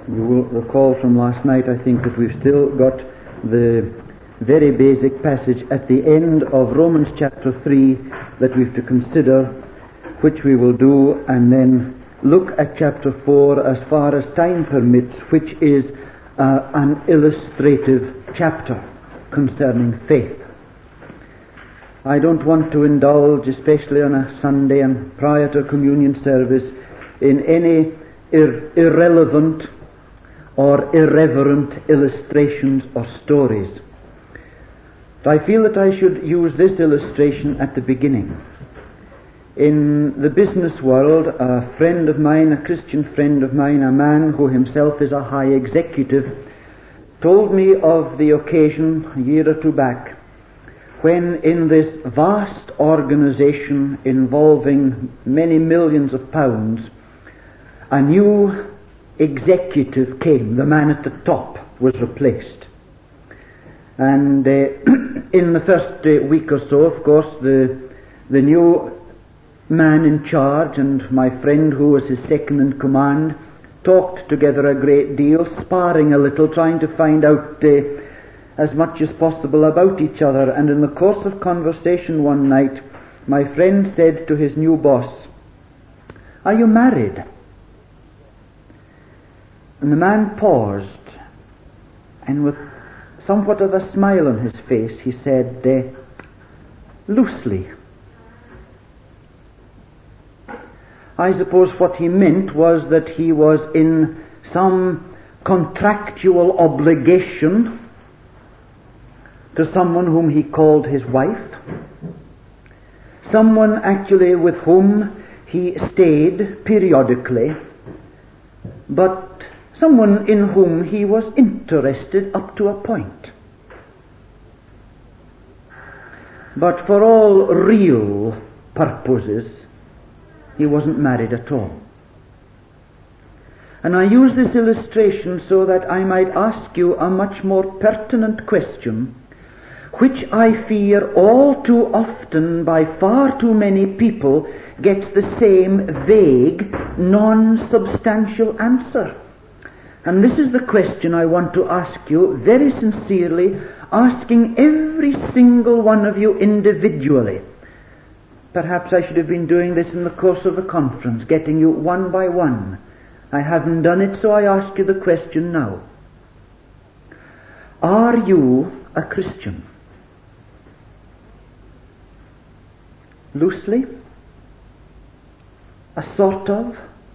You will recall from last night, I think, that we've still got the very basic passage at the end of Romans chapter 3 that we've to consider, which we will do, and then look at chapter 4 as far as time permits, which is an illustrative chapter concerning faith. I don't want to indulge, especially on a Sunday and prior to communion service, in any irrelevant or irreverent illustrations or stories. But I feel that I should use this illustration at the beginning. In the business world, a friend of mine, a Christian friend of mine, a man who himself is a high executive, told me of the occasion a year or two back when in this vast organization involving many millions of pounds, a new executive came. The man at the top was replaced. And in the first week or so, of course, the new man in charge and my friend who was his second in command talked together a great deal, sparring a little, trying to find out as much as possible about each other. And in the course of conversation one night, my friend said to his new boss, "Are you married?" And the man paused, and with somewhat of a smile on his face, he said, "Loosely." I suppose what he meant was that he was in some contractual obligation to someone whom he called his wife, someone actually with whom he stayed periodically, but someone in whom he was interested up to a point. But for all real purposes, he wasn't married at all. And I use this illustration so that I might ask you a much more pertinent question, which I fear all too often by far too many people gets the same vague, non-substantial answer. And this is the question I want to ask you very sincerely, asking every single one of you individually. Perhaps I should have been doing this in the course of the conference, getting you one by one. I haven't done it, so I ask you the question now. Are you a Christian? Loosely? A sort of?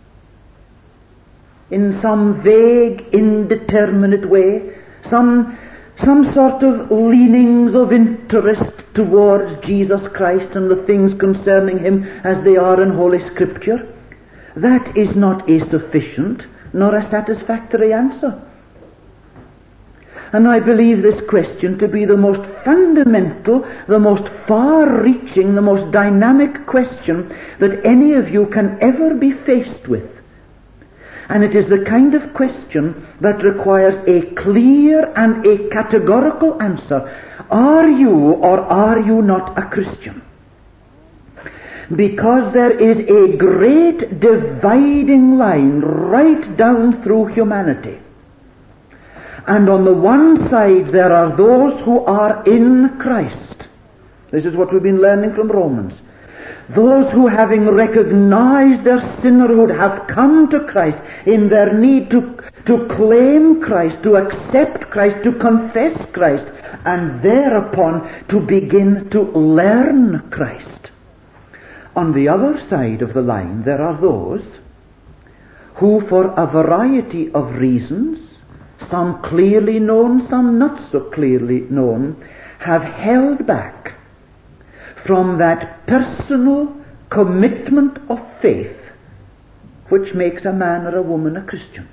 In some vague, indeterminate way? Some sort of leanings of interest towards Jesus Christ and the things concerning Him as they are in Holy Scripture? That is not a sufficient nor a satisfactory answer. And I believe this question to be the most fundamental, the most far-reaching, the most dynamic question that any of you can ever be faced with. And it is the kind of question that requires a clear and a categorical answer. Are you or are you not a Christian? Because there is a great dividing line right down through humanity. And on the one side there are those who are in Christ. This is what we've been learning from Romans. Those who, having recognized their sinnerhood, have come to Christ in their need to claim Christ, to accept Christ, to confess Christ, and thereupon to begin to learn Christ. On the other side of the line, there are those who, for a variety of reasons, some clearly known, some not so clearly known, have held back from that personal commitment of faith which makes a man or a woman a Christian.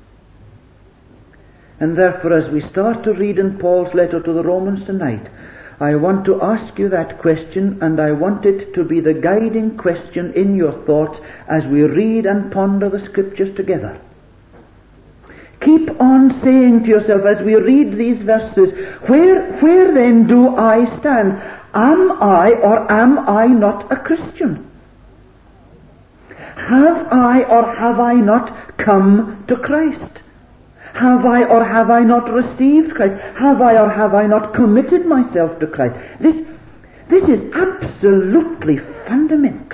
And therefore, as we start to read in Paul's letter to the Romans tonight, I want to ask you that question, and I want it to be the guiding question in your thoughts as we read and ponder the Scriptures together. Keep on saying to yourself as we read these verses, where then do I stand? Am I or am I not a Christian? Have I or have I not come to Christ? Have I or have I not received Christ? Have I or have I not committed myself to Christ? This is absolutely fundamental.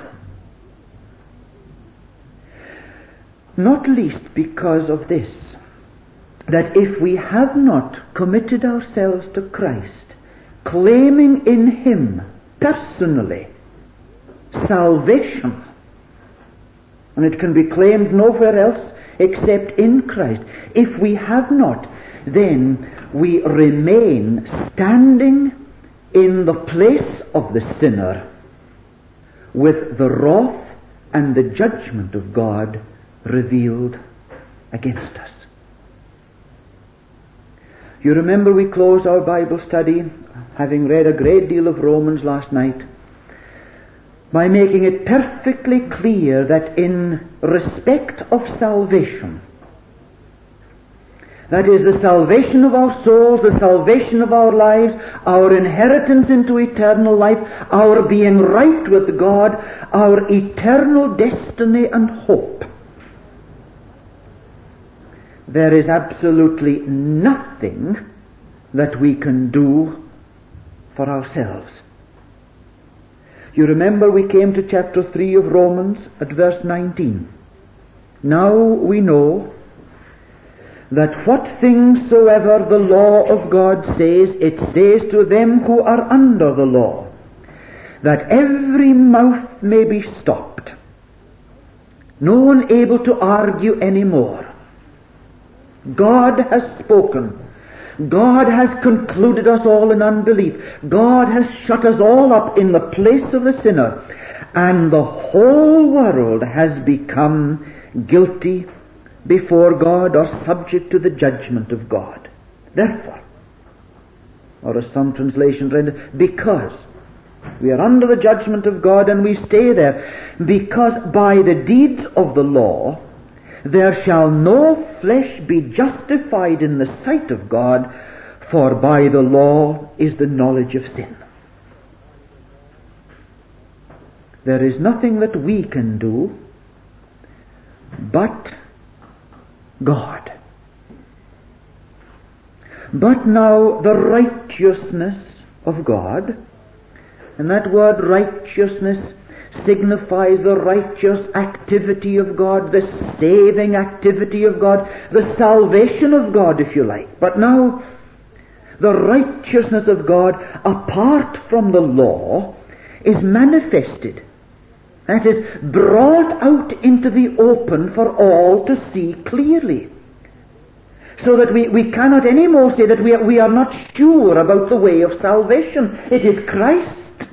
Not least because of this, that if we have not committed ourselves to Christ, claiming in Him personally salvation, and it can be claimed nowhere else except in Christ, if we have not, then we remain standing in the place of the sinner with the wrath and the judgment of God revealed against us. You remember we closed our Bible study, having read a great deal of Romans last night, by making it perfectly clear that in respect of salvation, that is, the salvation of our souls, the salvation of our lives, our inheritance into eternal life, our being right with God, our eternal destiny and hope, there is absolutely nothing that we can do for ourselves. You remember we came to chapter 3 of Romans at verse 19. Now we know that what things soever the law of God says, it says to them who are under the law, that every mouth may be stopped, no one able to argue any more. God has spoken. God has concluded us all in unbelief. God has shut us all up in the place of the sinner, and the whole world has become guilty before God, or subject to the judgment of God. Therefore, or as some translations render, because we are under the judgment of God, and we stay there, because by the deeds of the law there shall no flesh be justified in the sight of God, for by the law is the knowledge of sin. There is nothing that we can do but God. But now the righteousness of God, and that word righteousness signifies the righteous activity of God, the saving activity of God, the salvation of God, if you like. But now, the righteousness of God, apart from the law, is manifested. That is, brought out into the open for all to see clearly. So that we cannot anymore say that we are not sure about the way of salvation. It is Christ.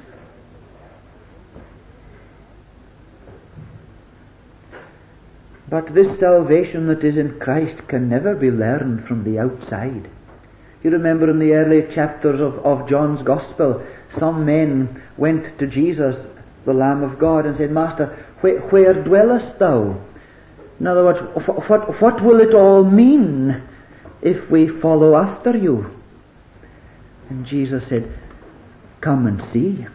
But this salvation that is in Christ can never be learned from the outside. You remember in the early chapters of John's Gospel, some men went to Jesus, the Lamb of God, and said, Master, where dwellest thou? In other words, what will it all mean if we follow after you? And Jesus said, come and see.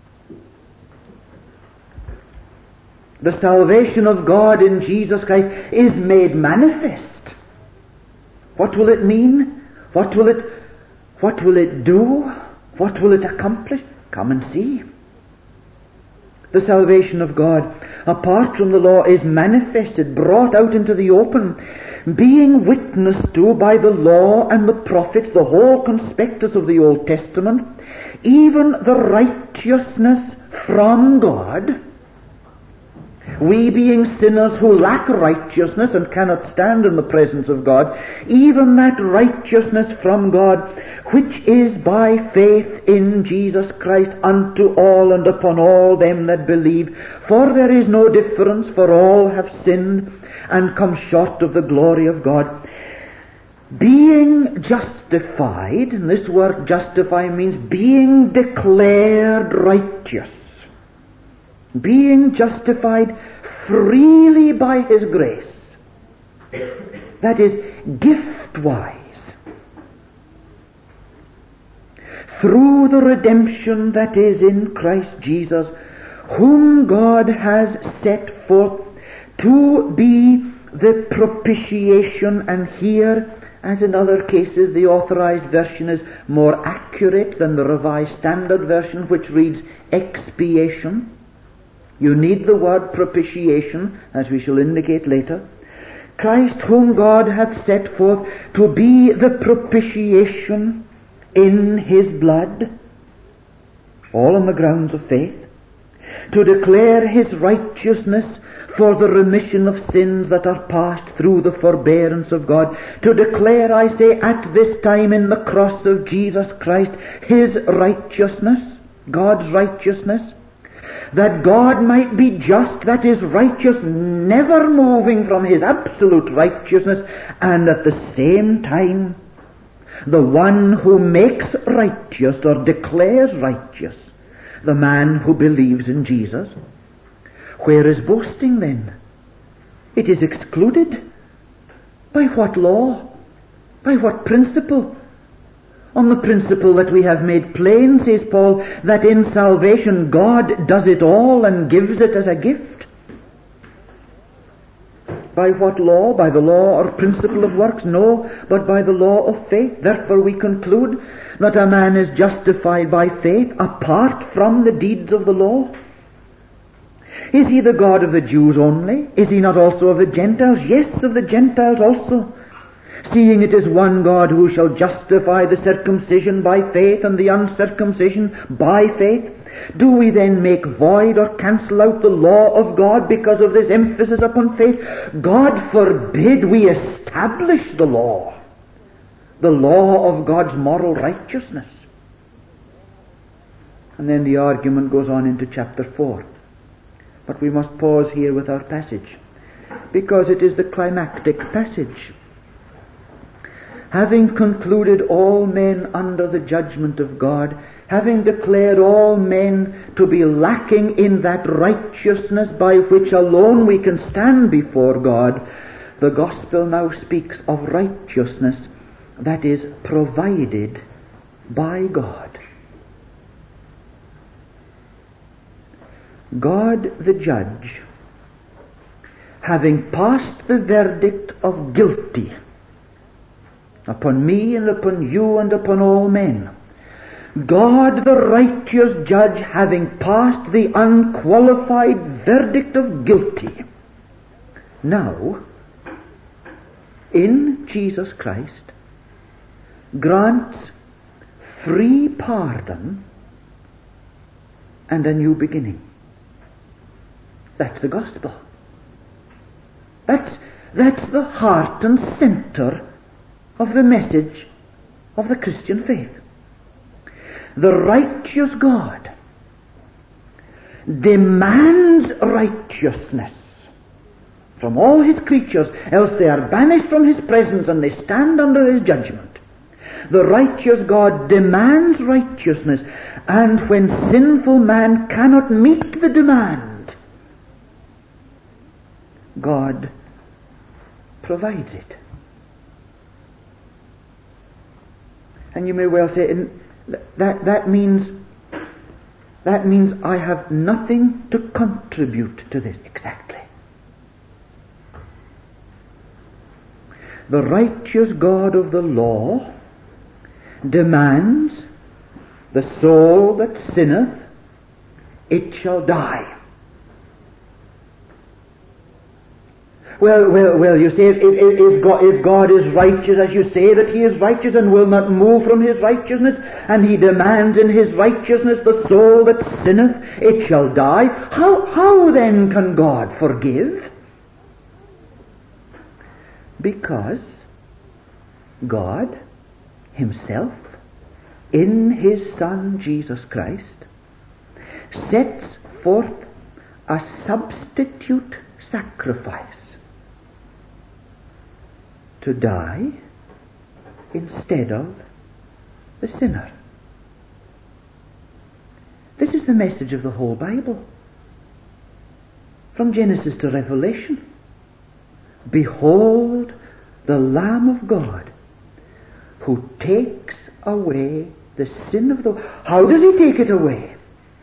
The salvation of God in Jesus Christ is made manifest. What will it mean? What will it do? What will it accomplish? Come and see. The salvation of God, apart from the law, is manifested, brought out into the open, being witnessed to by the law and the prophets, the whole conspectus of the Old Testament, even the righteousness from God. We being sinners who lack righteousness and cannot stand in the presence of God, even that righteousness from God, which is by faith in Jesus Christ unto all and upon all them that believe. For there is no difference, for all have sinned and come short of the glory of God. Being justified, and this word justify means being declared righteous. Being justified freely by His grace. That is, gift-wise. Through the redemption that is in Christ Jesus, whom God has set forth to be the propitiation, and here As in other cases, the Authorized Version is more accurate than the Revised Standard Version, which reads expiation. You need the word propitiation, as we shall indicate later. Christ, whom God hath set forth to be the propitiation in his blood, all on the grounds of faith, to declare his righteousness for the remission of sins that are passed through the forbearance of God, to declare, I say, at this time in the cross of Jesus Christ, his righteousness, God's righteousness, that God might be just, that is righteous, never moving from his absolute righteousness, and at the same time, the one who makes righteous or declares righteous the man who believes in Jesus. Where is boasting then? It is excluded. By what law? By what principle? On the principle that we have made plain, says Paul, that in salvation God does it all and gives it as a gift. By what law? By the law or principle of works? No, but by the law of faith. Therefore we conclude that a man is justified by faith apart from the deeds of the law. Is he the God of the Jews only? Is he not also of the Gentiles? Yes, of the Gentiles also. Seeing it is one God who shall justify the circumcision by faith and the uncircumcision by faith, do we then make void or cancel out the law of God because of this emphasis upon faith? God forbid we establish the law of God's moral righteousness. And then the argument goes on into chapter 4. But we must pause here with our passage, because it is the climactic passage. Having concluded all men under the judgment of God, having declared all men to be lacking in that righteousness by which alone we can stand before God, the gospel now speaks of righteousness that is provided by God. God the judge, having passed the verdict of guilty upon me and upon you and upon all men, God the righteous judge, having passed the unqualified verdict of guilty, now, in Jesus Christ, grants free pardon and a new beginning. That's the gospel. That's the heart and center of the message of the Christian faith. The righteous God demands righteousness from all his creatures, else they are banished from his presence and they stand under his judgment. The righteous God demands righteousness, and when sinful man cannot meet the demand, God provides it. And you may well say, that means I have nothing to contribute to this. Exactly. The righteous God of the law demands the soul that sinneth, it shall die. Well, you say, if God is righteous, as you say that he is righteous and will not move from his righteousness, and he demands in his righteousness the soul that sinneth, it shall die, how then can God forgive? Because God himself, in his Son Jesus Christ, sets forth a substitute sacrifice to die instead of the sinner. This is the message of the whole Bible, from Genesis to Revelation. Behold the Lamb of God who takes away the sin of the world. How does he take it away?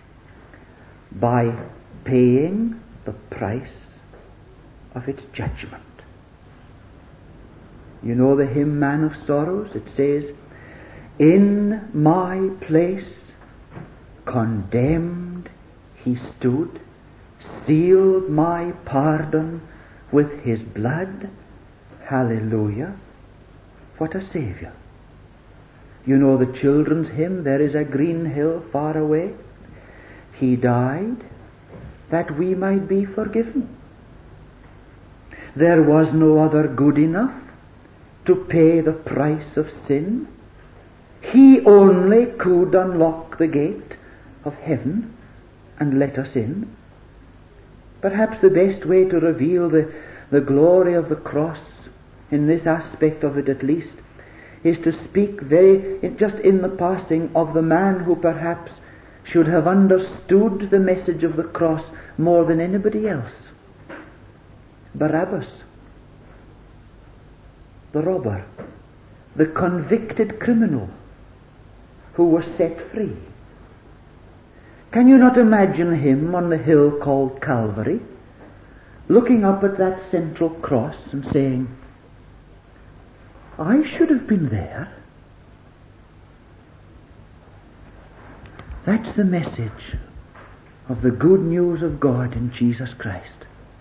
By paying the price of its judgment. You know the hymn, Man of Sorrows? It says, in my place condemned he stood, sealed my pardon with his blood. Hallelujah. What a Saviour. You know the children's hymn, there is a green hill far away. He died that we might be forgiven. There was no other good enough to pay the price of sin. He only could unlock the gate of heaven and let us in. Perhaps the best way to reveal the glory of the cross, in this aspect of it at least, is to speak just in the passing of the man who perhaps should have understood the message of the cross more than anybody else. Barabbas, the robber, the convicted criminal who was set free. Can you not imagine him on the hill called Calvary, looking up at that central cross and saying, I should have been there. That's the message of the good news of God in Jesus Christ.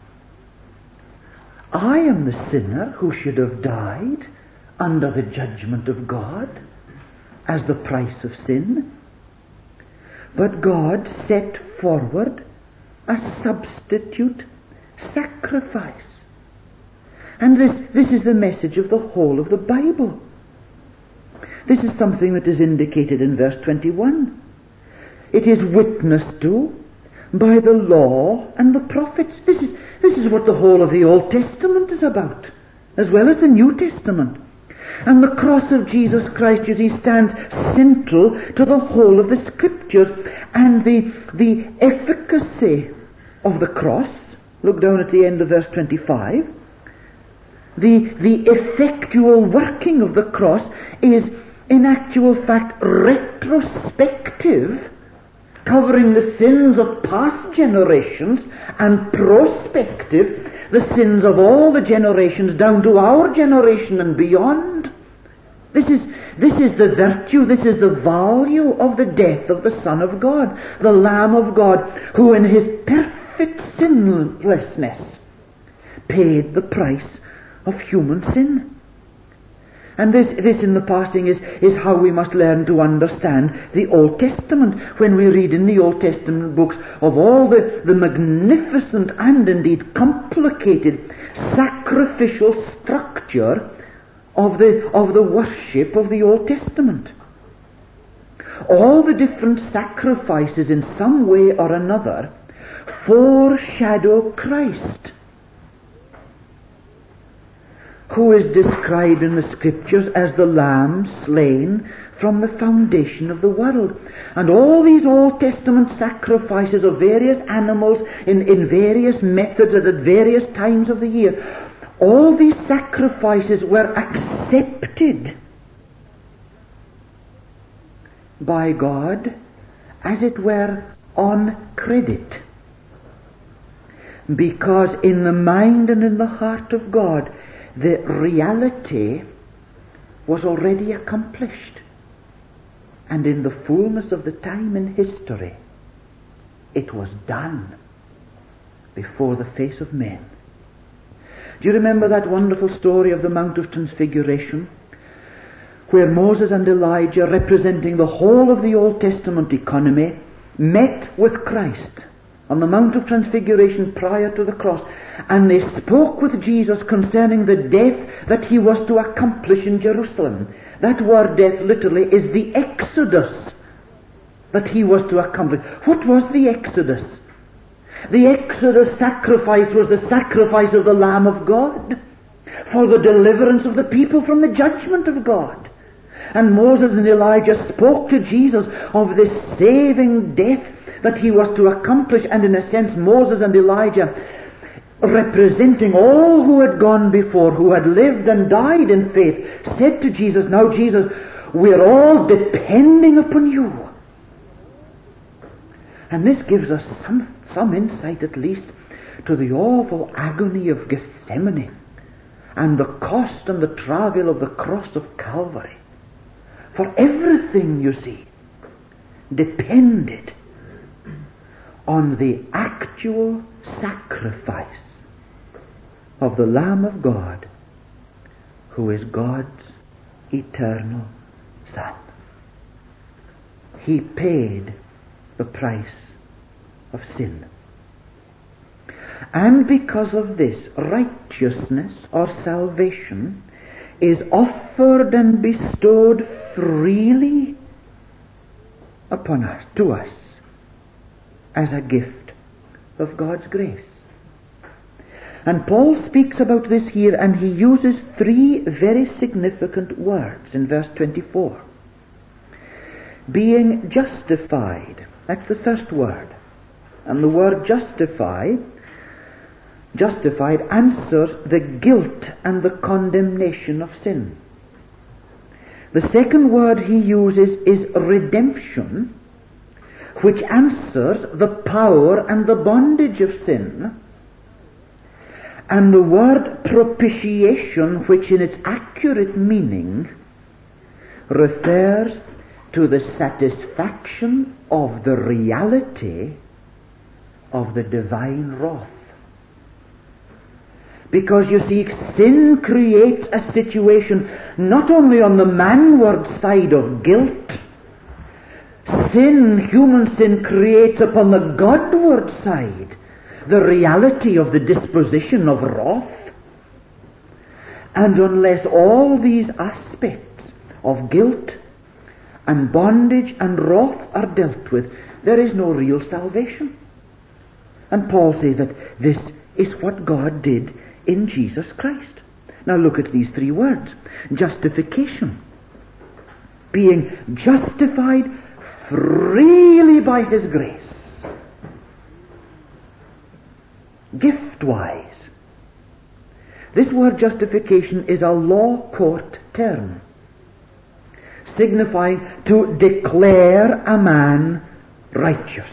I am the sinner who should have died under the judgment of God as the price of sin. But God set forward a substitute sacrifice. And this is the message of the whole of the Bible. This is something that is indicated in verse 21. It is witnessed to by the law and the prophets. This is what the whole of the Old Testament is about, as well as the New Testament. And the cross of Jesus Christ, you see, stands central to the whole of the Scriptures. And the efficacy of the cross, look down at the end of verse 25, the effectual working of the cross is in actual fact retrospective, covering the sins of past generations, and prospective, the sins of all the generations down to our generation and beyond. This is the virtue, this is the value of the death of the Son of God, the Lamb of God, who in his perfect sinlessness paid the price of human sin. And this in the passing is how we must learn to understand the Old Testament. When we read in the Old Testament books of all the magnificent and indeed complicated sacrificial structure of the worship of the Old Testament. All the different sacrifices in some way or another foreshadow Christ, who is described in the Scriptures as the Lamb slain from the foundation of the world. And all these Old Testament sacrifices of various animals in various methods and at various times of the year, all these sacrifices were accepted by God, as it were, on credit. Because in the mind and in the heart of God, the reality was already accomplished. And in the fullness of the time in history, it was done before the face of men. Do you remember that wonderful story of the Mount of Transfiguration, where Moses and Elijah, representing the whole of the Old Testament economy, met with Christ on the Mount of Transfiguration prior to the cross, and they spoke with Jesus concerning the death that he was to accomplish in Jerusalem. That word death literally is the exodus that he was to accomplish. What was the exodus? The exodus sacrifice was the sacrifice of the Lamb of God for the deliverance of the people from the judgment of God. And Moses and Elijah spoke to Jesus of this saving death that he was to accomplish, and in a sense Moses and Elijah, representing all who had gone before, who had lived and died in faith, said to Jesus, now Jesus, we're all depending upon you. And this gives us some insight at least to the awful agony of Gethsemane, and the cost and the travail of the cross of Calvary. For everything, you see, depended on the actual sacrifice of the Lamb of God, who is God's eternal Son. He paid the price of sin. And because of this, righteousness or salvation is offered and bestowed freely upon us, to us, as a gift of God's grace. And Paul speaks about this here, and he uses three very significant words in verse 24. Being justified, that's the first word. And the word justified answers the guilt and the condemnation of sin. The second word he uses is redemption, which answers the power and the bondage of sin. And the word propitiation, which in its accurate meaning refers to the satisfaction of the reality of the divine wrath. Because you see, sin creates a situation not only on the manward side of guilt. Human sin creates upon the Godward side the reality of the disposition of wrath. And unless all these aspects of guilt and bondage and wrath are dealt with, there is no real salvation. And Paul says that this is what God did in Jesus Christ. Now look at these three words. Justification. Being justified freely by His grace. Gift-wise. This word justification is a law court term, signifying to declare a man righteous.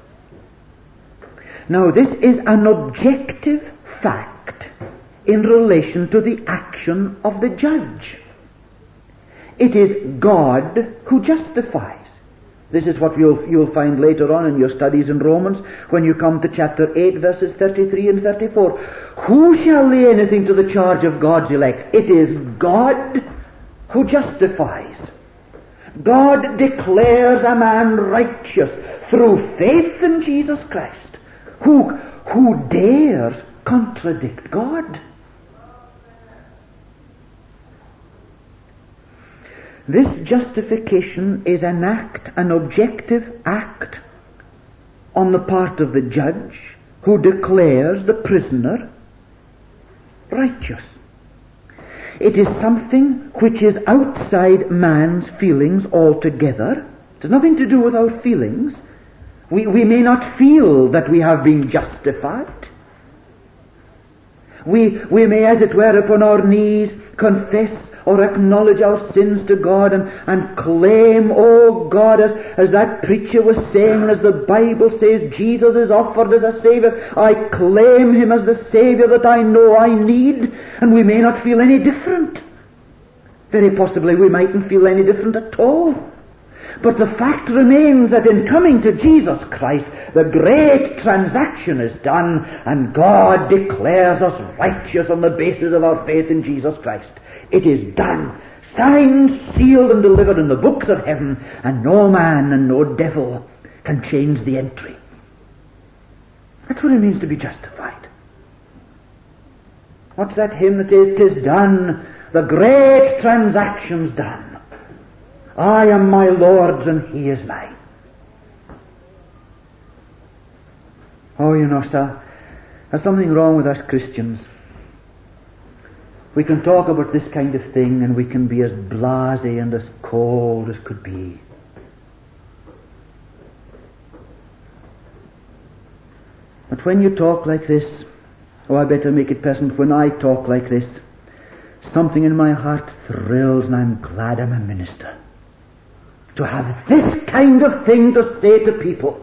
Now this is an objective fact in relation to the action of the judge. It is God who justifies. This is what you'll find later on in your studies in Romans when you come to chapter 8, verses 33 and 34. Who shall lay anything to the charge of God's elect? It is God who justifies. God declares a man righteous through faith in Jesus Christ. Who dares contradict God? This justification is an act, an objective act on the part of the judge who declares the prisoner righteous. It is something which is outside man's feelings altogether. It has nothing to do with our feelings. We may not feel that we have been justified. We may, as it were, upon our knees confess or acknowledge our sins to God and claim, oh God, as that preacher was saying, and as the Bible says, Jesus is offered as a Savior. I claim Him as the Savior that I know I need, and we may not feel any different. Very possibly we mightn't feel any different at all. But the fact remains that in coming to Jesus Christ, the great transaction is done, and God declares us righteous on the basis of our faith in Jesus Christ. It is done, signed, sealed, and delivered in the books of heaven, and no man and no devil can change the entry. That's what it means to be justified. What's that hymn that says, "'Tis done, the great transaction's done. I am my Lord's and He is mine." Oh, you know, sir, there's something wrong with us Christians. We can talk about this kind of thing and we can be as blasé and as cold as could be. But when you talk like this, I better make it personal. When I talk like this, something in my heart thrills, and I'm glad I'm a minister. To have this kind of thing to say to people,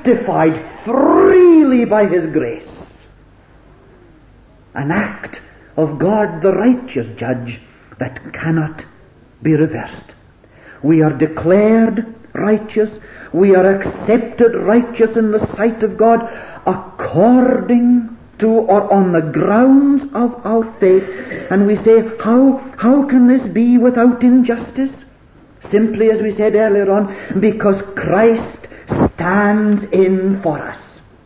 justified freely by His grace, an act of God the righteous judge that cannot be reversed. We are declared righteous. We are accepted righteous in the sight of God according to or on the grounds of our faith. And we say, how can this be without injustice? Simply, as we said earlier on, because Christ stands in for us.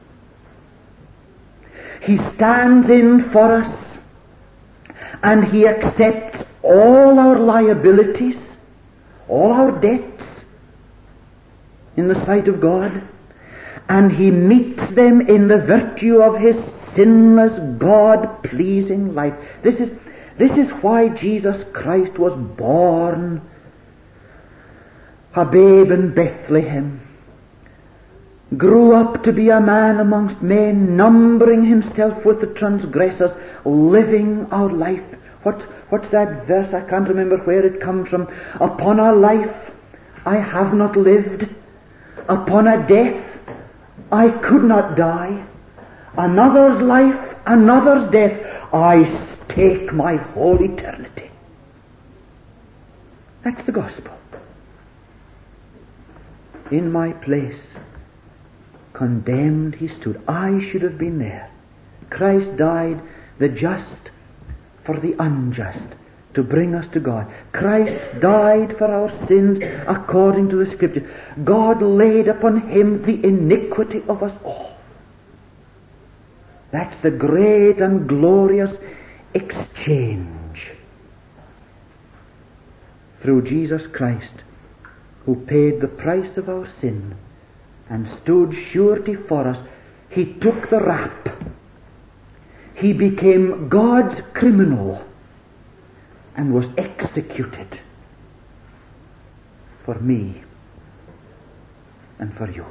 He stands in for us, and He accepts all our liabilities, all our debts in the sight of God, and He meets them in the virtue of His sinless, God-pleasing life. This is why Jesus Christ was born a babe in Bethlehem, grew up to be a man amongst men, numbering Himself with the transgressors, living our life. What's that verse? I can't remember where it comes from. Upon a life I have not lived, upon a death I could not die. Another's life, another's death, I stake my whole eternity. That's the gospel. In my place, condemned He stood. I should have been there. Christ died, the just for the unjust, to bring us to God. Christ died for our sins according to the Scripture. God laid upon Him the iniquity of us all. That's the great and glorious exchange through Jesus Christ, who paid the price of our sin and stood surety for us. He took the rap. He became God's criminal and was executed for me and for you.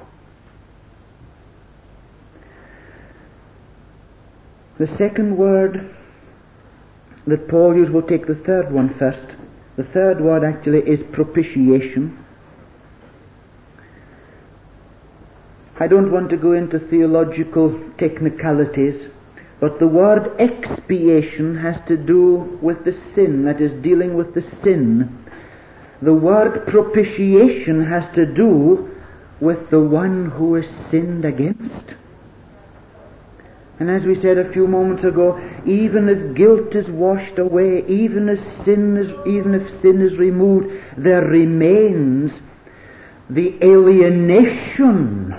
The second word that Paul used, we'll take the third one first. The third word actually is propitiation. I don't want to go into theological technicalities, but the word expiation has to do with the sin, that is, dealing with the sin. The word propitiation has to do with the one who is sinned against. And as we said a few moments ago, even if guilt is washed away, even if sin is removed, there remains the alienation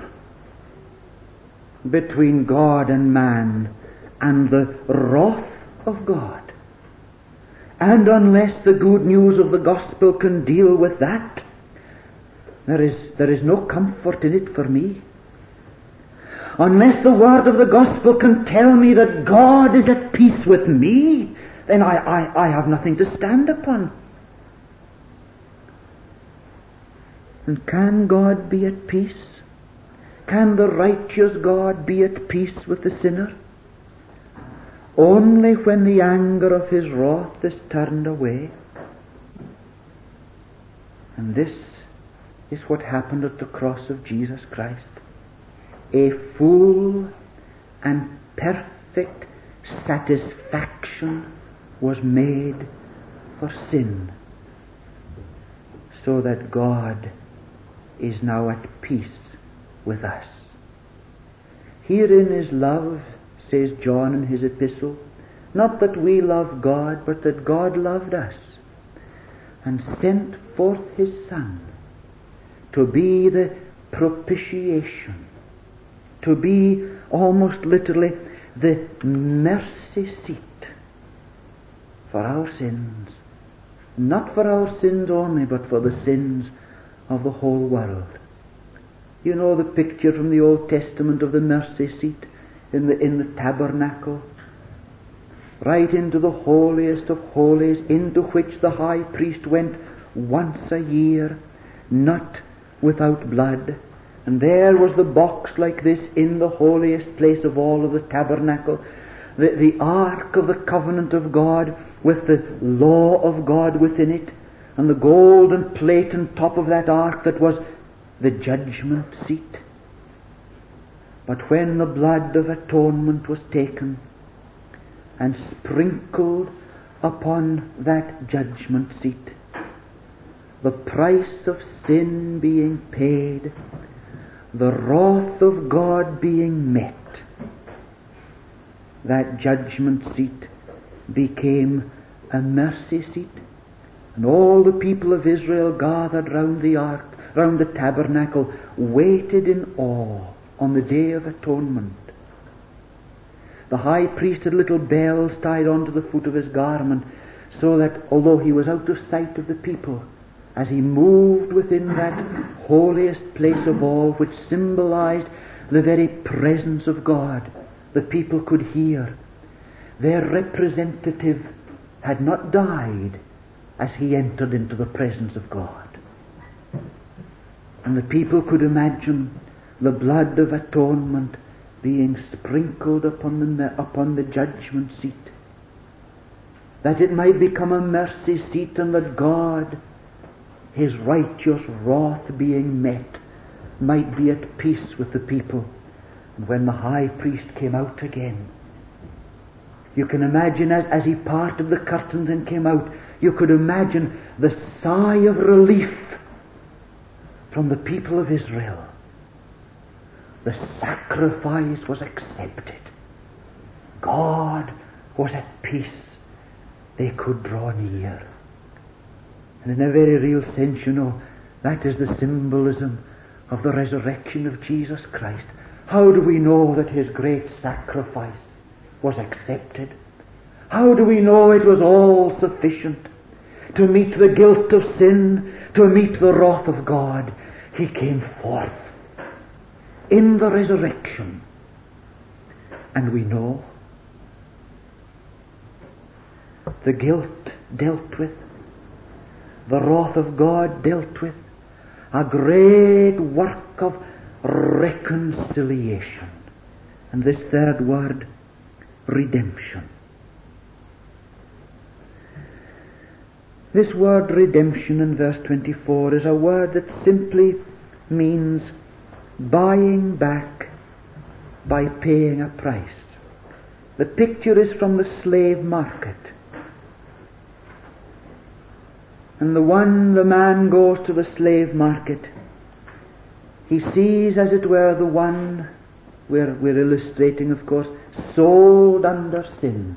between God and man, and the wrath of God. And unless the good news of the gospel can deal with that, there is no comfort in it for me. Unless the word of the gospel can tell me that God is at peace with me, then I have nothing to stand upon. And can God be at peace? Can the righteous God be at peace with the sinner? Only when the anger of His wrath is turned away. And this is what happened at the cross of Jesus Christ. A full and perfect satisfaction was made for sin, so that God is now at peace with us. Herein is love, says John in his epistle, not that we love God, but that God loved us and sent forth His Son to be the propitiation, to be almost literally the mercy seat for our sins, not for our sins only, but for the sins of the whole world. You know the picture from the Old Testament of the mercy seat in the tabernacle, right into the holiest of holies, into which the high priest went once a year, not without blood. And there was the box like this in the holiest place of all of the tabernacle, the ark of the covenant of God with the law of God within it, and the golden plate on top of that ark that was the judgment seat. But when the blood of atonement was taken, and sprinkled upon that judgment seat. The price of sin being paid, the wrath of God being met, that judgment seat became a mercy seat, and all the people of Israel gathered round the ark, round the tabernacle, waited in awe on the Day of Atonement. The high priest had little bells tied onto the foot of his garment, so that although he was out of sight of the people, as he moved within that holiest place of all, which symbolized the very presence of God, the people could hear. Their representative had not died as he entered into the presence of God. And the people could imagine the blood of atonement being sprinkled upon the judgment seat, that it might become a mercy seat, and that God, his righteous wrath being met, might be at peace with the people. And when the high priest came out again, you can imagine as he parted the curtains and came out, you could imagine the sigh of relief from the people of Israel. The sacrifice was accepted. God was at peace. They could draw near. And in a very real sense, you know, that is the symbolism of the resurrection of Jesus Christ. How do we know that his great sacrifice was accepted? How do we know it was all sufficient to meet the guilt of sin, to meet the wrath of God? He came forth in the resurrection. And we know the guilt dealt with, the wrath of God dealt with, a great work of reconciliation. And this third word, redemption. This word redemption in verse 24 is a word that simply means buying back by paying a price. The picture is from the slave market. And the man goes to the slave market, he sees, as it were, the one, we're illustrating, of course, sold under sin.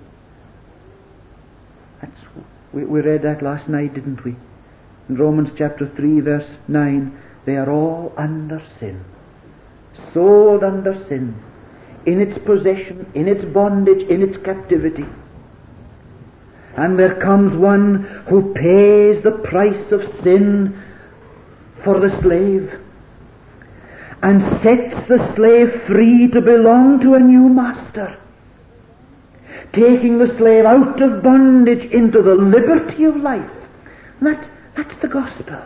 We read that last night, didn't we? In Romans chapter 3, verse 9, they are all under sin. Sold under sin, in its possession, in its bondage, in its captivity. And there comes one who pays the price of sin for the slave and sets the slave free to belong to a new master, taking the slave out of bondage into the liberty of life. That's the gospel.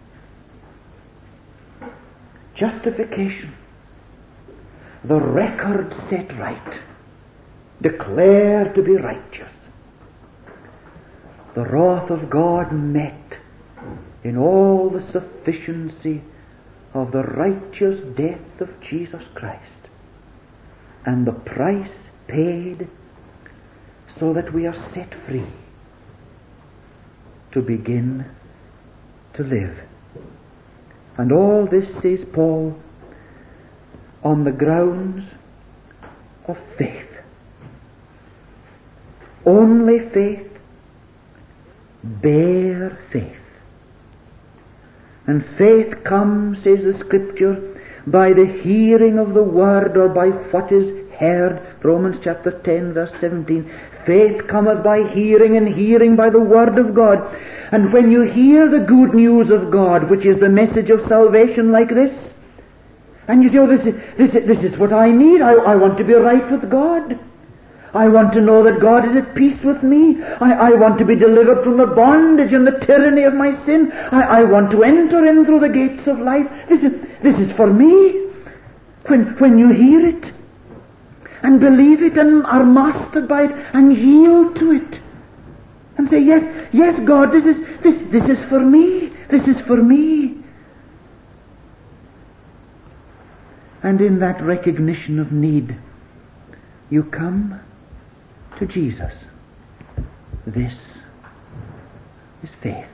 Justification. The record set right, declared to be righteous. The wrath of God met in all the sufficiency of the righteous death of Jesus Christ, and the price paid so that we are set free to begin to live. And all this, says Paul, on the grounds of faith. Only faith, bare faith. And faith comes, says the Scripture, by the hearing of the word, or by what is heard. Romans chapter 10, verse 17. Faith cometh by hearing, and hearing by the word of God. And when you hear the good news of God, which is the message of salvation like this, and you say, oh, this is what I need. I want to be right with God. I want to know that God is at peace with me. I want to be delivered from the bondage and the tyranny of my sin. I want to enter in through the gates of life. This is for me. When you hear it and believe it and are mastered by it and yield to it and say, yes, God, this is for me. This is for me. And in that recognition of need, you come to Jesus. This is faith.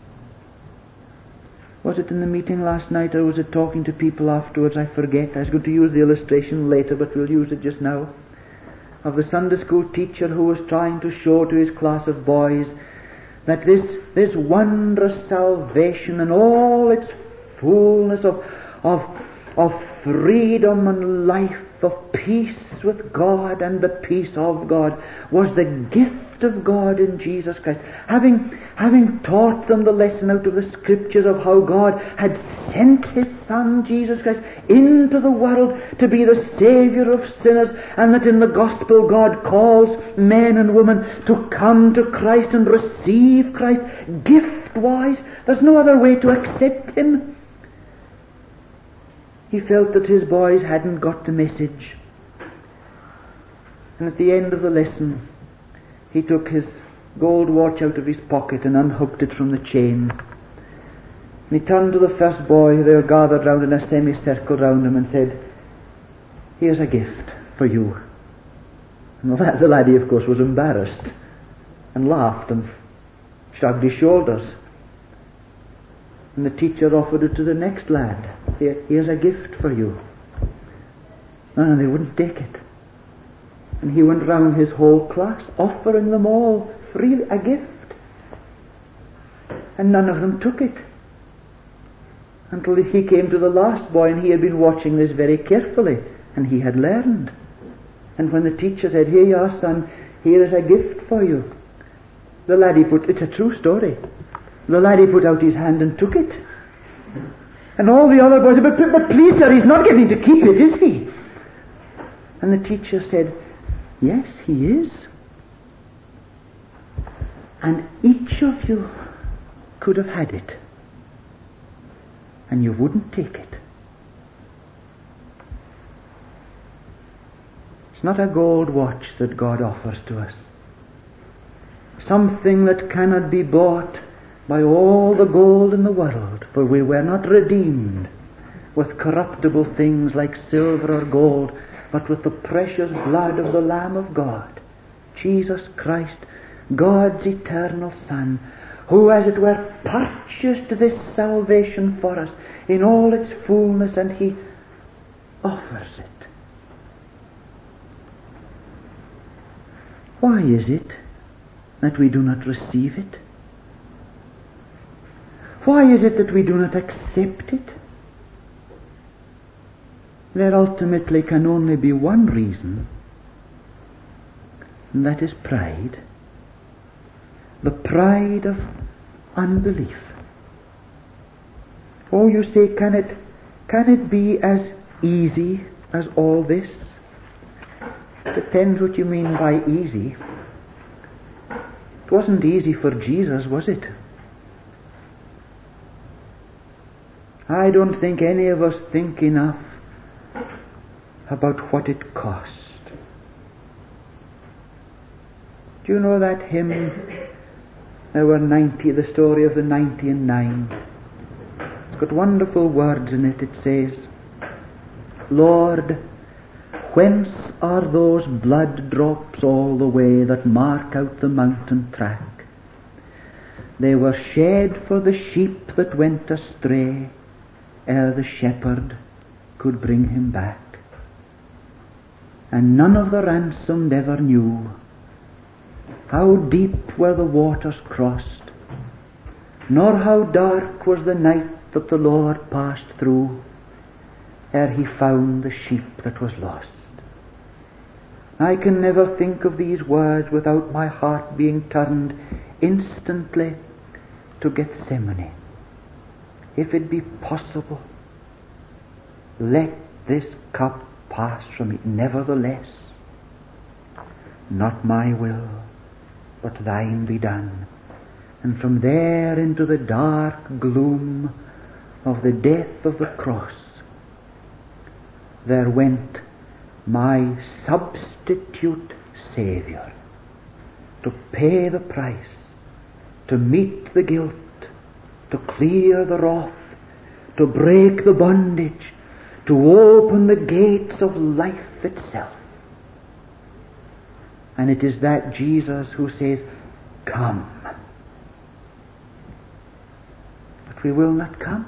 Was it in the meeting last night, or was it talking to people afterwards? I forget. I was going to use the illustration later, but we'll use it just now. Of the Sunday school teacher who was trying to show to his class of boys that this wondrous salvation and all its fullness of freedom and life, of peace with God and the peace of God, was the gift of God in Jesus Christ. Having taught them the lesson out of the Scriptures of how God had sent His Son, Jesus Christ, into the world to be the Saviour of sinners, and that in the Gospel God calls men and women to come to Christ and receive Christ gift-wise. There's no other way to accept Him. He felt that his boys hadn't got the message. And at the end of the lesson, he took his gold watch out of his pocket and unhooked it from the chain. And he turned to the first boy. They were gathered round in a semicircle round him and said, "Here's a gift for you." And the laddie, of course, was embarrassed and laughed and shrugged his shoulders. And the teacher offered it to the next lad. "Here's a gift for you." No, they wouldn't take it. And he went round his whole class, offering them all freely a gift. And none of them took it. Until he came to the last boy, and he had been watching this very carefully, and he had learned. And when the teacher said, "Here you are, son, here is a gift for you," the laddie it's a true story, the laddie put out his hand and took it. And all the other boys said, but please, sir, he's not getting to keep it, is he?" And the teacher said, "Yes, he is. And each of you could have had it. And you wouldn't take it. It's not a gold watch that God offers to us. Something that cannot be bought by all the gold in the world, for we were not redeemed with corruptible things like silver or gold, but with the precious blood of the Lamb of God, Jesus Christ, God's eternal Son, who, as it were, purchased this salvation for us in all its fullness, and He offers it. Why is it that we do not receive it? Why is it that we do not accept it? There ultimately can only be one reason, and that is pride. The pride of unbelief. Oh, you say, can it be as easy as all this? Depends what you mean by easy. It wasn't easy for Jesus, was it? I don't think any of us think enough about what it cost. Do you know that hymn, there were 90, the story of the 90 and 9? It's got wonderful words in it. It says, "Lord, whence are those blood drops all the way that mark out the mountain track? They were shed for the sheep that went astray, ere the shepherd could bring him back. And none of the ransomed ever knew how deep were the waters crossed, nor how dark was the night that the Lord passed through, ere He found the sheep that was lost." I can never think of these words without my heart being turned instantly to Gethsemane. If it be possible, let this cup pass from me. Nevertheless, not my will, but thine be done. And from there into the dark gloom of the death of the cross, there went my substitute Saviour to pay the price, to meet the guilt, to clear the wrath, to break the bondage, to open the gates of life itself. And it is that Jesus who says, come. But we will not come.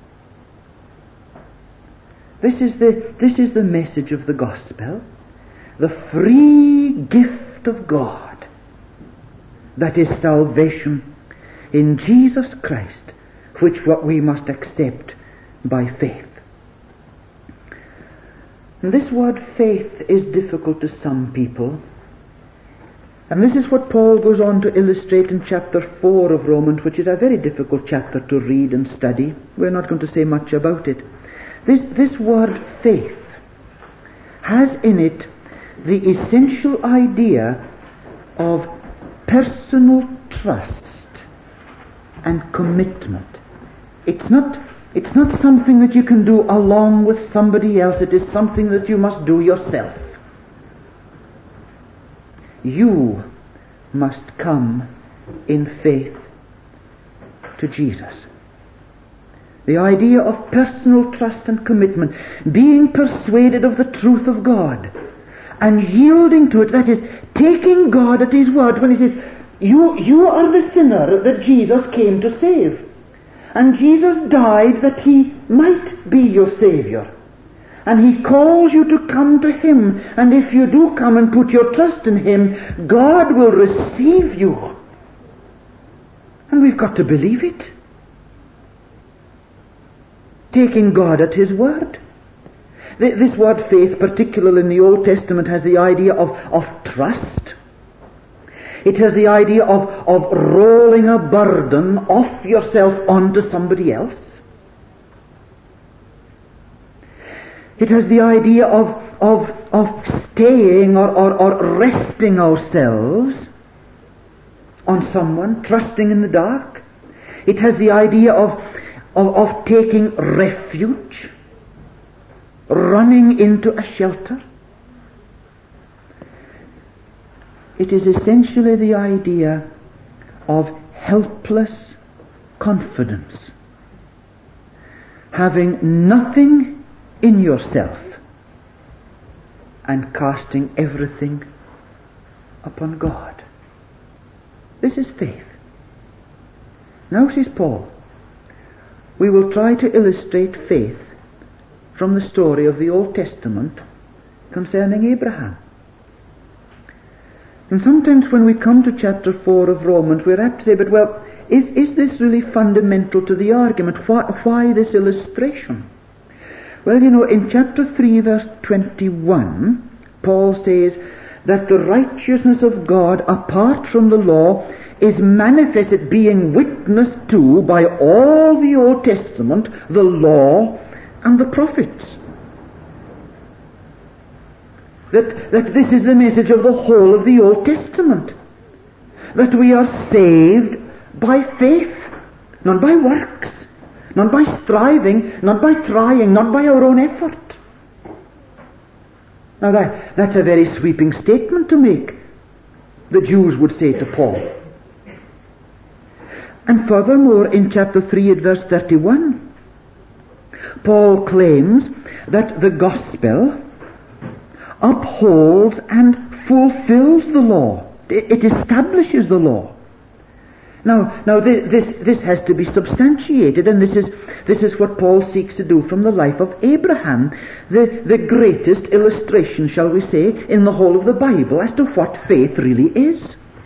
This is the message of the gospel, the free gift of God, that is salvation in Jesus Christ, which what we must accept by faith. And this word faith is difficult to some people. And this is what Paul goes on to illustrate in chapter 4 of Romans, which is a very difficult chapter to read and study. We're not going to say much about it. This word faith has in it the essential idea of personal trust and commitment. It's not something that you can do along with somebody else. It is something that you must do yourself. You must come in faith to Jesus. The idea of personal trust and commitment, being persuaded of the truth of God and yielding to it, that is, taking God at His word when He says, you are the sinner that Jesus came to save. And Jesus died that He might be your Savior. And He calls you to come to Him. And if you do come and put your trust in Him, God will receive you. And we've got to believe it. Taking God at His word. This word faith, particularly in the Old Testament, has the idea of trust. It has the idea of rolling a burden off yourself onto somebody else. It has the idea of staying or resting ourselves on someone, trusting in the dark. It has the idea of taking refuge, running into a shelter. It is essentially the idea of helpless confidence, having nothing in yourself and casting everything upon God. This is faith. Now, says Paul, we will try to illustrate faith from the story of the Old Testament concerning Abraham. And sometimes when we come to chapter 4 of Romans, we're apt to say, but well, is this really fundamental to the argument? Why this illustration? Well, you know, in chapter 3, verse 21, Paul says that the righteousness of God apart from the law is manifested, being witnessed to by all the Old Testament, the law and the prophets. That this is the message of the whole of the Old Testament. That we are saved by faith, not by works, not by striving, not by trying, not by our own effort. Now that's a very sweeping statement to make, the Jews would say to Paul. And furthermore, in chapter 3 at verse 31, Paul claims that the gospel upholds and fulfills the law. It establishes the law. Now this has to be substantiated, and this is what Paul seeks to do from the life of Abraham, the greatest illustration, shall we say, in the whole of the Bible as to what faith really is.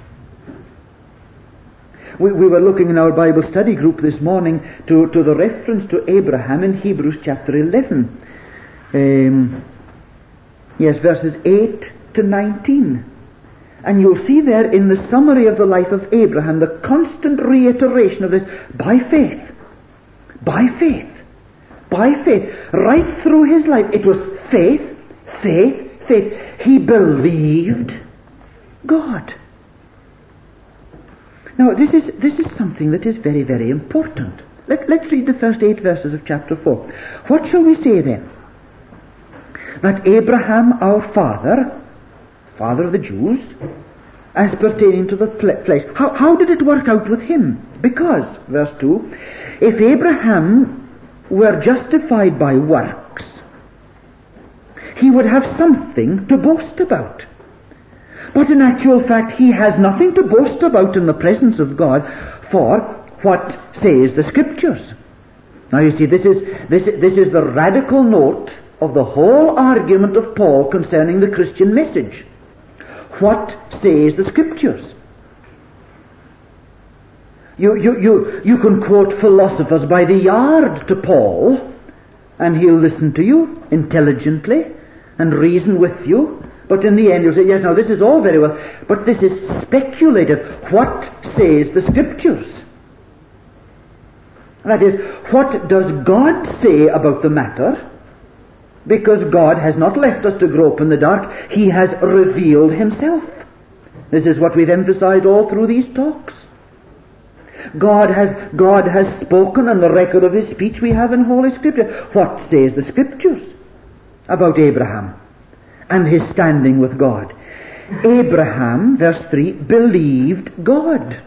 We were looking in our Bible study group this morning to the reference to Abraham in Hebrews chapter 11. Verses 8 to 19. And you'll see there in the summary of the life of Abraham the constant reiteration of this, by faith, by faith, by faith. Right through his life it was faith, faith, faith. He believed God. Now this is something that is very, very important. Let's read the first 8 verses of chapter 4. What shall we say then? That Abraham our father of the Jews, as pertaining to the flesh, how did it work out with him? Because, verse 2, if Abraham were justified by works, he would have something to boast about. But in actual fact, he has nothing to boast about in the presence of God, for what says the Scriptures? Now you see, this is the radical note of the whole argument of Paul concerning the Christian message. What says the Scriptures? You can quote philosophers by the yard to Paul, and he'll listen to you intelligently and reason with you. But in the end you'll say, yes, now this is all very well, but this is speculative. What says the Scriptures? That is, what does God say about the matter? Because God has not left us to grope in the dark. He has revealed himself. This is what we've emphasized all through these talks. God has spoken, and the record of his speech we have in Holy Scripture. What says the Scriptures about Abraham and his standing with God? Abraham, verse 3, believed God.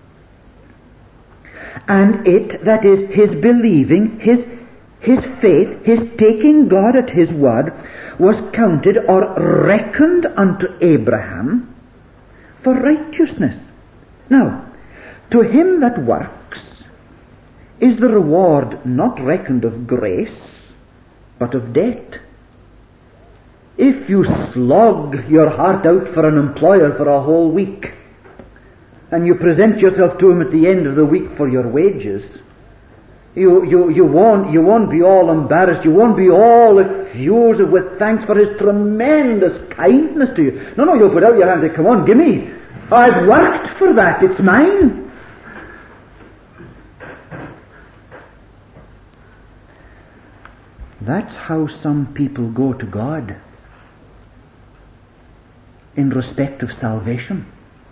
And it, that is, his believing, his faith, his taking God at his word, was counted or reckoned unto Abraham for righteousness. Now, to him that works is the reward not reckoned of grace, but of debt. If you slog your heart out for an employer for a whole week, and you present yourself to him at the end of the week for your wages, you won't be all embarrassed, you won't be all effusive with thanks for his tremendous kindness to you. No, you'll put out your hand and say, come on, give me. I've worked for that, it's mine. That's how some people go to God in respect of salvation.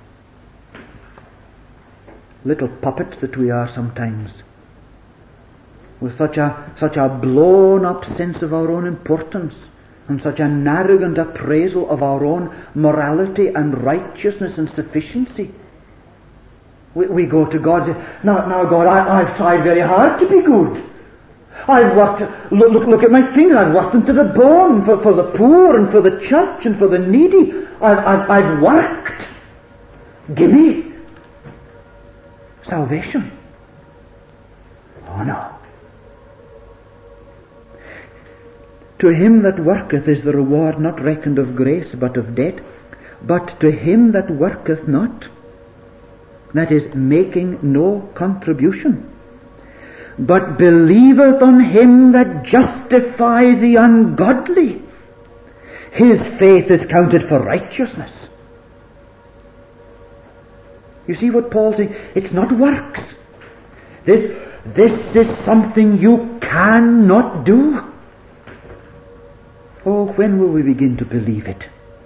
Little puppets that we are sometimes, with such a blown up sense of our own importance, and such an arrogant appraisal of our own morality and righteousness and sufficiency. We go to God and say, now God, I've tried very hard to be good. I've worked, look at my finger, I've worked into the bone for the poor and for the church and for the needy. I've worked. Give me salvation. Oh no. To him that worketh is the reward not reckoned of grace, but of debt. But to him that worketh not, that is, making no contribution, but believeth on him that justifies the ungodly, his faith is counted for righteousness. You see what Paul's saying? It's not works. This is something you cannot do. Oh, when will we begin to believe it?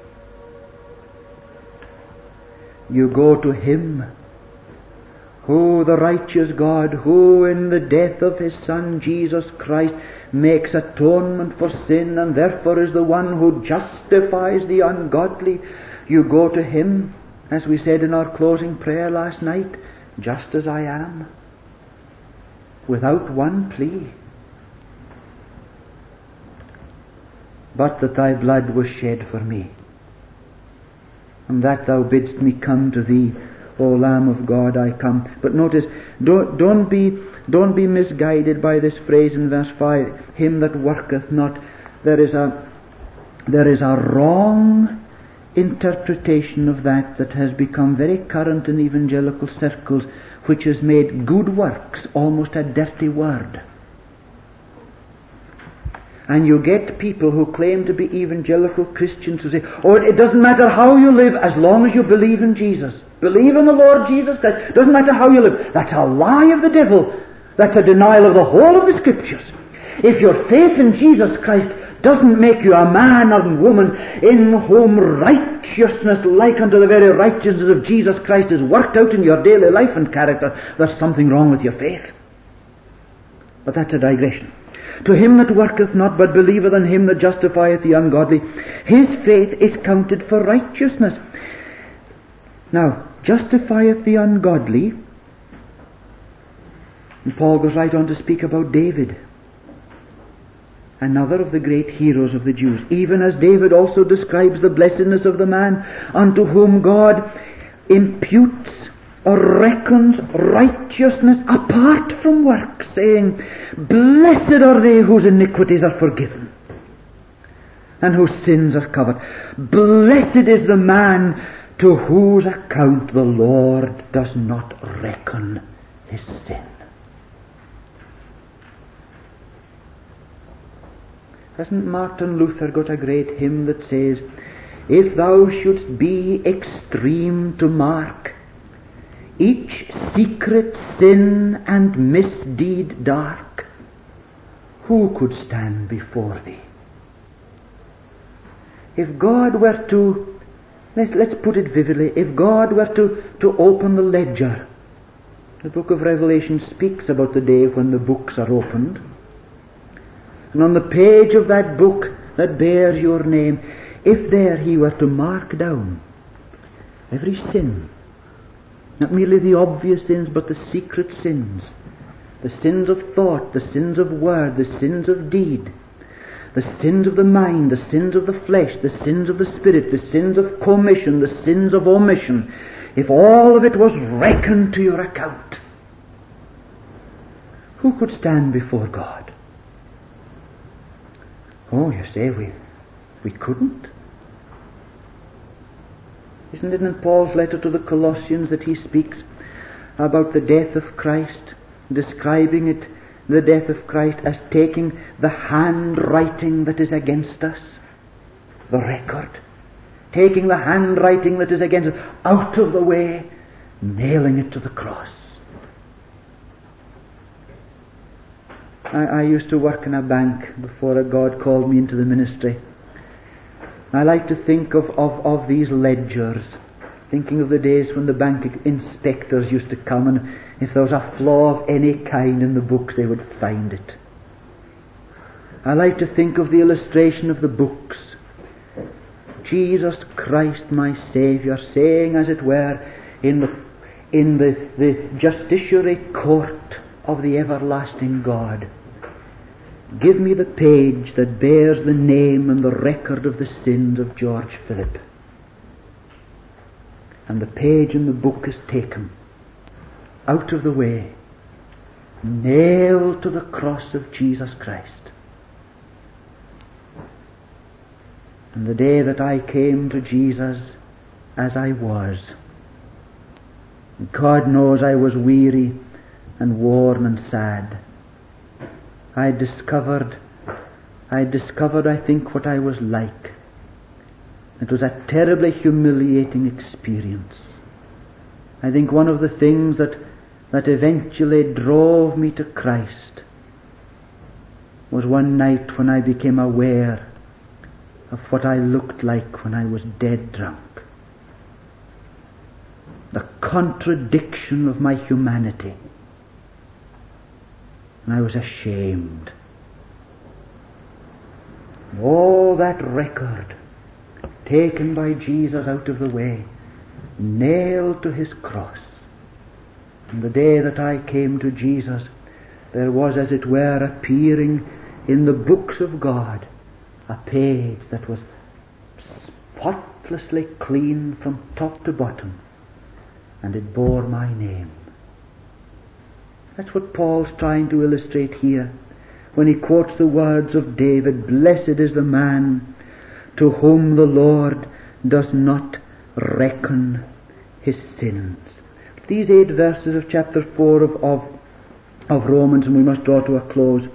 You go to him who, the righteous God, who in the death of his Son Jesus Christ makes atonement for sin, and therefore is the one who justifies the ungodly. You go to him, as we said in our closing prayer last night, just as I am, without one plea, but that thy blood was shed for me, and that thou bidst me come to thee, O Lamb of God, I come. But notice, don't be misguided by this phrase in verse 5, him that worketh not. There is a wrong interpretation of that has become very current in evangelical circles, which has made good works almost a dirty word. And you get people who claim to be evangelical Christians who say, oh, it doesn't matter how you live as long as you believe in Jesus. Believe in the Lord Jesus Christ. It doesn't matter how you live. That's a lie of the devil. That's a denial of the whole of the Scriptures. If your faith in Jesus Christ doesn't make you a man or woman in whom righteousness like unto the very righteousness of Jesus Christ is worked out in your daily life and character, there's something wrong with your faith. But that's a digression. To him that worketh not, but believeth on him that justifieth the ungodly, his faith is counted for righteousness. Now, justifieth the ungodly, and Paul goes right on to speak about David another of the great heroes of the Jews, even as David also describes the blessedness of the man unto whom God imputes or reckons righteousness apart from works, saying, blessed are they whose iniquities are forgiven and whose sins are covered. Blessed is the man to whose account the Lord does not reckon his sin. Hasn't Martin Luther got a great hymn that says, if thou shouldst be extreme to mark each secret sin and misdeed dark, who could stand before thee? If God were to, let's put it vividly, if God were to open the ledger, the book of Revelation speaks about the day when the books are opened, and on the page of that book that bears your name, if there he were to mark down every sin, not merely the obvious sins, but the secret sins, the sins of thought, the sins of word, the sins of deed, the sins of the mind, the sins of the flesh, the sins of the spirit, the sins of commission, the sins of omission, if all of it was reckoned to your account, who could stand before God? Oh, you say we couldn't. Isn't it in Paul's letter to the Colossians that he speaks about the death of Christ, describing it, the death of Christ, as taking the handwriting that is against us, the record, taking the handwriting that is against us out of the way, nailing it to the cross. I used to work in a bank before God called me into the ministry. I like to think of these ledgers, thinking of the days when the bank inspectors used to come, and if there was a flaw of any kind in the books, they would find it. I like to think of the illustration of the books. Jesus Christ, my Saviour, saying, as it were, in the justiciary court of the everlasting God, give me the page that bears the name and the record of the sins of George Philip. And the page in the book is taken out of the way, nailed to the cross of Jesus Christ. And the day that I came to Jesus as I was, God knows I was weary and worn and sad. I discovered, I think, what I was like. It was a terribly humiliating experience. I think one of the things that eventually drove me to Christ was one night when I became aware of what I looked like when I was dead drunk. The contradiction of my humanity. And I was ashamed. All that record taken by Jesus out of the way, nailed to his cross. And the day that I came to Jesus, there was, as it were, appearing in the books of God a page that was spotlessly clean from top to bottom, and it bore my name. That's what Paul's trying to illustrate here when he quotes the words of David, blessed is the man to whom the Lord does not reckon his sins. These 8 verses of chapter 4 of Romans, and we must draw to a close.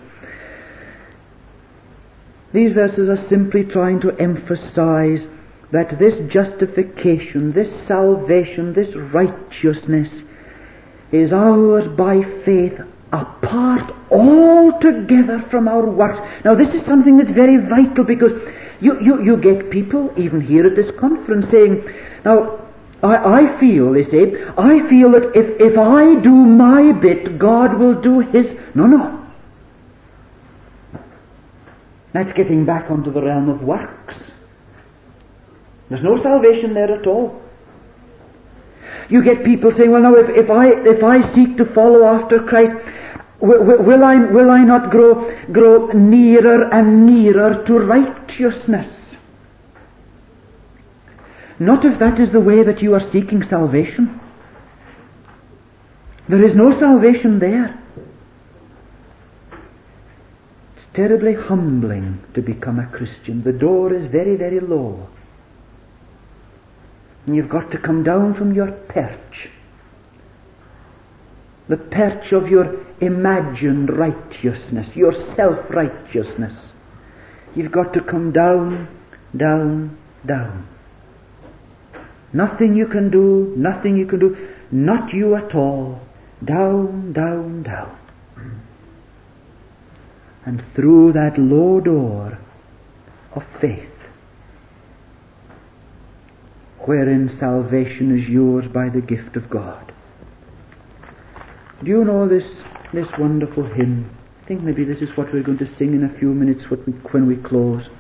These verses are simply trying to emphasize that this justification, this salvation, this righteousness is ours by faith, apart altogether from our works. Now this is something that's very vital, because you get people, even here at this conference, saying, now, I feel, they say, I feel that if I do my bit, God will do his. No. That's getting back onto the realm of works. There's no salvation there at all. You get people saying, well, now, if I seek to follow after Christ, Will I not grow nearer and nearer to righteousness? Not if that is the way that you are seeking salvation. There is no salvation there. It's terribly humbling to become a Christian. The door is very, very low. And you've got to come down from your perch. The perch of your imagined righteousness, your self-righteousness. You've got to come down, down, down. Nothing you can do, not you at all. Down, down, down. And through that low door of faith, wherein salvation is yours by the gift of God. Do you know this wonderful hymn? I think maybe this is what we're going to sing in a few minutes when we close.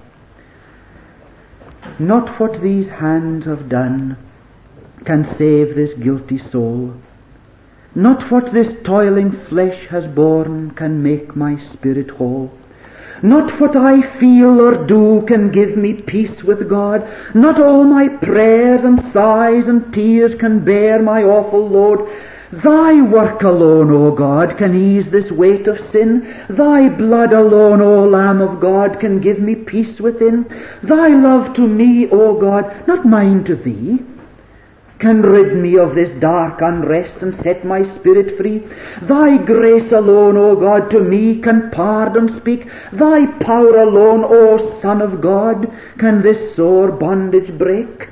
Not what these hands have done can save this guilty soul. Not what this toiling flesh has borne can make my spirit whole. Not what I feel or do can give me peace with God. Not all my prayers and sighs and tears can bear my awful load. Thy work alone, O God, can ease this weight of sin. Thy blood alone, O Lamb of God, can give me peace within. Thy love to me, O God, not mine to thee, can rid me of this dark unrest and set my spirit free. Thy grace alone, O God, to me can pardon speak. Thy power alone, O Son of God, can this sore bondage break.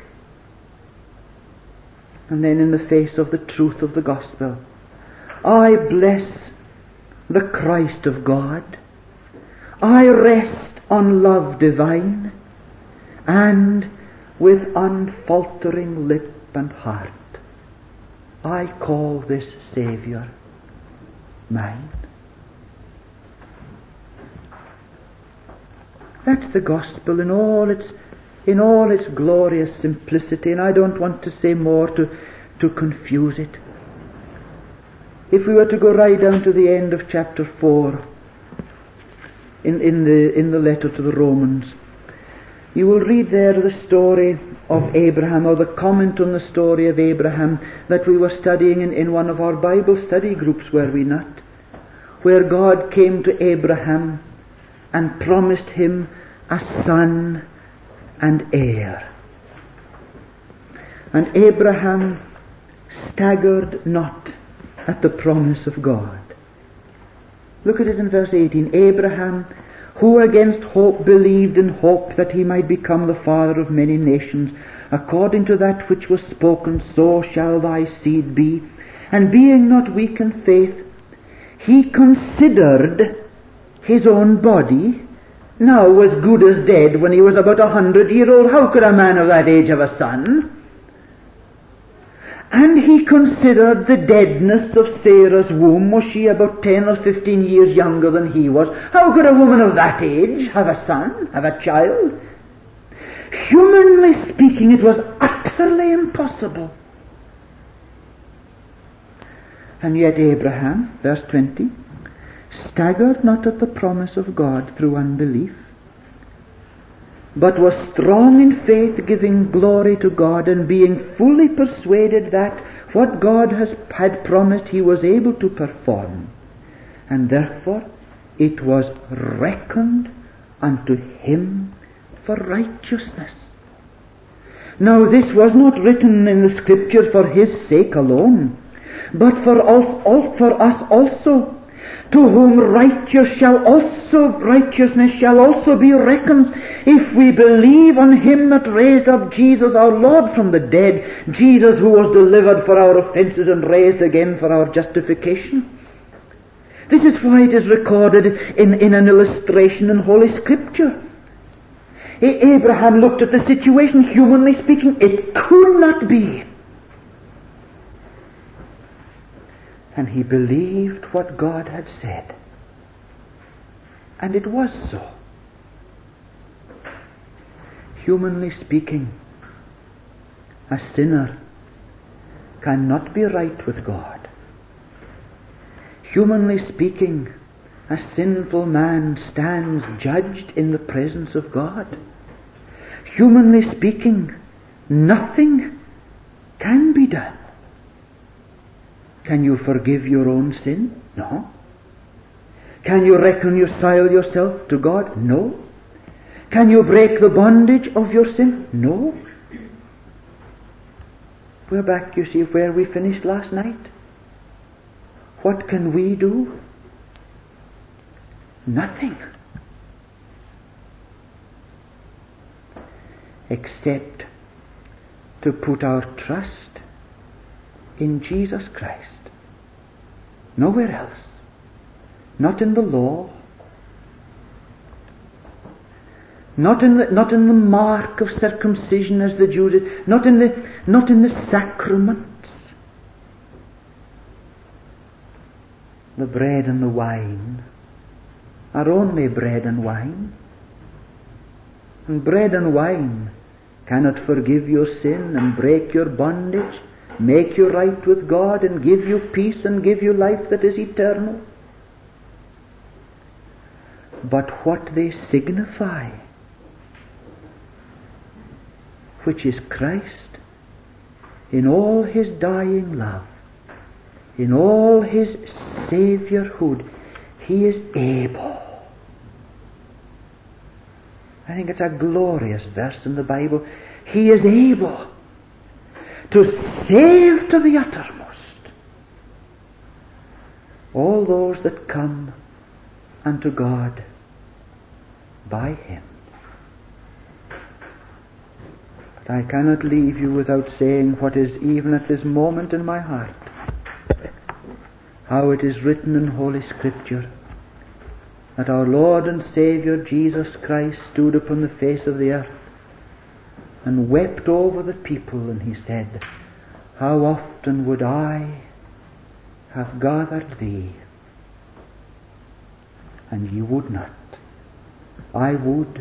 And then in the face of the truth of the gospel, I bless the Christ of God. I rest on love divine, and with unfaltering lip and heart, I call this Saviour mine. That's the gospel in all its glorious simplicity, and I don't want to say more to confuse it. If we were to go right down to the end of chapter 4 in the letter to the Romans, you will read there the story of Abraham, or the comment on the story of Abraham that we were studying in one of our Bible study groups, were we not? Where God came to Abraham and promised him a son and heir. And Abraham staggered not at the promise of God. Look at it in verse 18. Abraham, who against hope believed in hope that he might become the father of many nations, according to that which was spoken, so shall thy seed be. And being not weak in faith, he considered his own body now as good as dead when he was about 100-years-old. How could a man of that age have a son? And he considered the deadness of Sarah's womb. Was she about 10 or 15 years younger than he was? How could a woman of that age have a son, have a child? Humanly speaking, it was utterly impossible. And yet Abraham, verse 20, staggered not at the promise of God through unbelief, but was strong in faith, giving glory to God, and being fully persuaded that what God had promised he was able to perform. And therefore it was reckoned unto him for righteousness. Now this was not written in the Scriptures for his sake alone, but for us also, to whom righteousness shall also be reckoned, if we believe on him that raised up Jesus our Lord from the dead, Jesus who was delivered for our offences and raised again for our justification. This is why it is recorded in an illustration in Holy Scripture. Abraham looked at the situation, humanly speaking, it could not be. And he believed what God had said. And it was so. Humanly speaking, a sinner cannot be right with God. Humanly speaking, a sinful man stands judged in the presence of God. Humanly speaking, nothing can be done. Can you forgive your own sin? No. Can you reconcile yourself to God? No. Can you break the bondage of your sin? No. We're back, you see, where we finished last night. What can we do? Nothing. Except to put our trust in Jesus Christ. Nowhere else. Not in the law. Not in the mark of circumcision as the Jews did. Not in the sacraments. The bread and the wine are only bread and wine. And bread and wine cannot forgive your sin and break your bondage, make you right with God and give you peace and give you life that is eternal. But what they signify, which is Christ, in all his dying love, in all his Saviourhood, he is able. I think it's a glorious verse in the Bible. He is able to save to the uttermost all those that come unto God by him. But I cannot leave you without saying what is even at this moment in my heart. How it is written in Holy Scripture that our Lord and Saviour Jesus Christ stood upon the face of the earth and wept over the people, and he said, "How often would I have gathered thee, and ye would not. I would.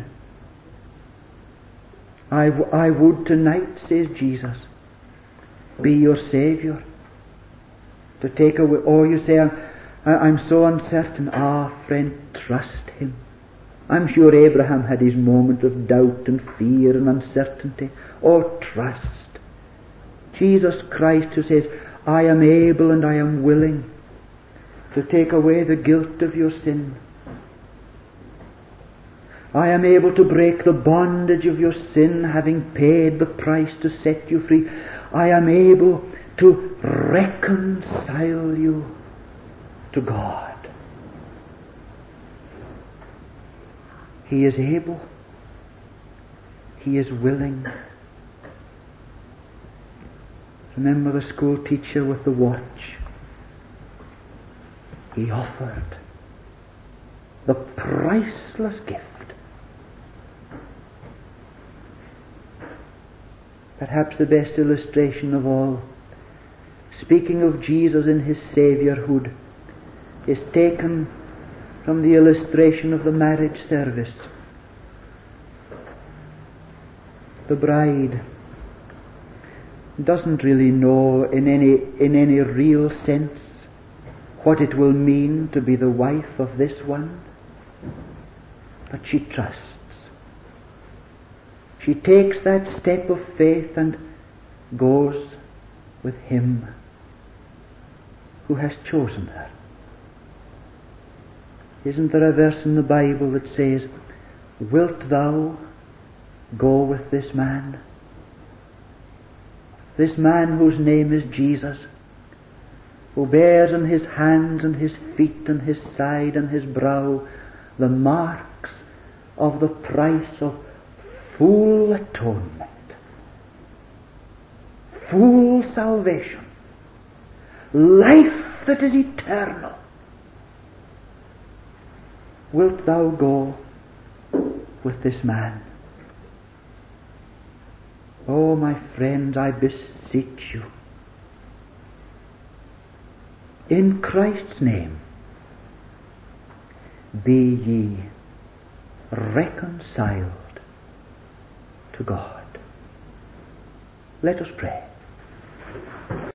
I would tonight," says Jesus, "be your Saviour, to take away." Oh, you say, I'm so uncertain. Ah, friend, trust him. I'm sure Abraham had his moments of doubt and fear and uncertainty. Oh, trust Jesus Christ, who says, "I am able and I am willing to take away the guilt of your sin. I am able to break the bondage of your sin, having paid the price to set you free. I am able to reconcile you to God." He is able. He is willing. Remember the school teacher with the watch. He offered the priceless gift. Perhaps the best illustration of all, speaking of Jesus in his Saviourhood, is taken from the illustration of the marriage service. The bride doesn't really know in any real sense what it will mean to be the wife of this one, but she trusts. She takes that step of faith and goes with him who has chosen her. Isn't there a verse in the Bible that says, "Wilt thou go with this man?" This man whose name is Jesus, who bears in his hands and his feet and his side and his brow the marks of the price of full atonement, full salvation, life that is eternal. Wilt thou go with this man? Oh, my friends, I beseech you, in Christ's name, be ye reconciled to God. Let us pray.